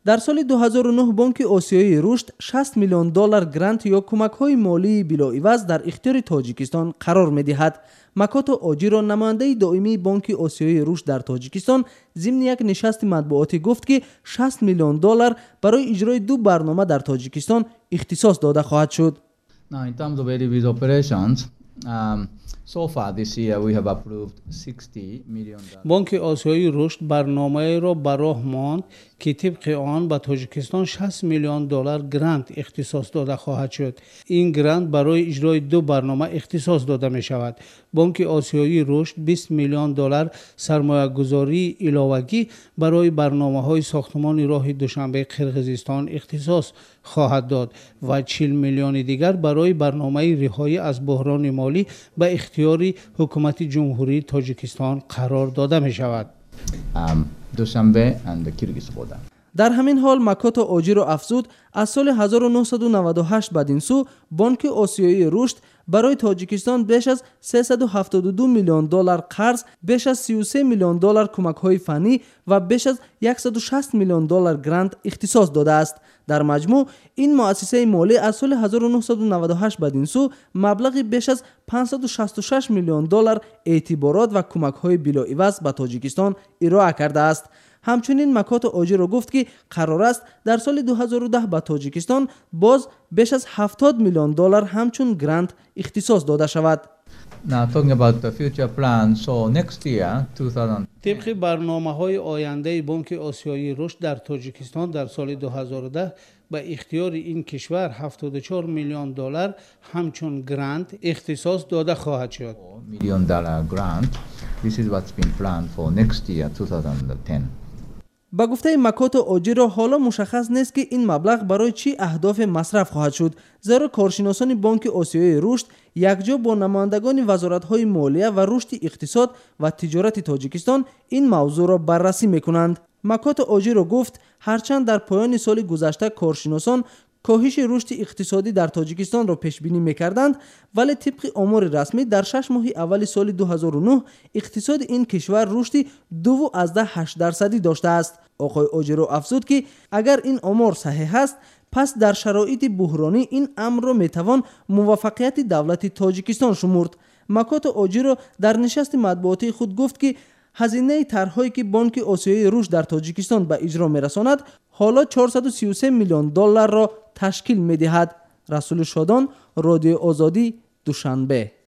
дар соли 2009 бонки осиёии рушд $60 миллион грант ё кӯмакҳои молии билоиваз дар ихтиёри тоҷикистон қарор медиҳад. Макото Оҷиро, намояндаи доимии бонки осиёии рушд дар тоҷикистон, зимни як нишасти матбуотӣ гуфт, ки $60 миллион барои иҷрои 2 барнома дар тоҷикистон ихтисос дода хоҳад шуд. Now, in terms of ADB's operations, so far this year we have approved $60 million. بانک آسیایی رشد برنامه‌ای را به راه ماند که طبق آن به تاجیکستان $60 میلیون گرانت اختصاص داده خواهد شد. این گرانت برای اجرای 2 برنامه اختصاص داده می شود. بانک آسیایی رشد $20 میلیون سرمایه گذاری علاوگی برای برنامه‌های ساختمان راه دوشنبه قرقیزستان اختصاص خواهد داد و 40 میلیون دیگر برای برنامه رهایی از بحران مالی به اختیار حکومت جمهوری تاجیکستان قرار داده می شود. دوشنبه and Kyrgyz border. در همین حال مکاتو اوجیرو افزود از سال 1998 بعد این سو بانک آسیایی رشد برای تاجیکستان بیش از $372 میلیون قرض، بیش از $33 میلیون کمک‌های فنی و بیش از $160 میلیون گرانت اختصاص داده است. در مجموع این مؤسسه مالی از سال 1998 بعد این سو مبلغی بیش از $566 میلیون اعتبارات و کمک‌های بلاعوض به تاجیکستان ارائه کرده است. همچنین مکاتو اوجیرو گفت که قرار است در سال 2010 به تاجیکستان باز بیش از $70 میلیون همچون گرانت اختصاص داده شود. Now talking about the future plan, so next year 2000 طبق برنامه‌های آینده بانک آسیایی رشد در تاجیکستان در سال 2010 به اختیار این کشور $74 میلیون همچون گرانت اختصاص داده خواهد شد. $1 million grant. This is what's been planned for next year 2010. با گفته مکاتو اوجیرو حالا مشخص نیست که این مبلغ برای چی اهداف مصرف خواهد شد، زیرا کارشناسان بانک آسیایی رشد یکجا با نمایندگان وزارت‌های مالیه و رشد اقتصاد و تجارت تاجیکستان این موضوع را بررسی می‌کنند. مکاتو اوجیرو گفت هرچند در پایان سال گذشته کارشناسان کاهش رشد اقتصادی در تاجیکستان را پیش بینی می‌کردند، ولی طبق آمار رسمی در 6 ماه اول سال 2009 اقتصاد این کشور رشد 2.8% داشته است. آقای اوجیرو افزود که اگر این آمار صحیح است، پس در شرایط بحرانی این امر را میتوان موفقیت دولت تاجیکستان شمرد. مکاتو اوجیرو در نشست مطبوعاتی خود گفت که هزینه طرح‌هایی که بانک آسیایی رشد در تاجیکستان به اجرا می‌رساند حالا $433 میلیون را تشکیل می‌دهد. رسول شادان، رادیو آزادی، دوشنبه.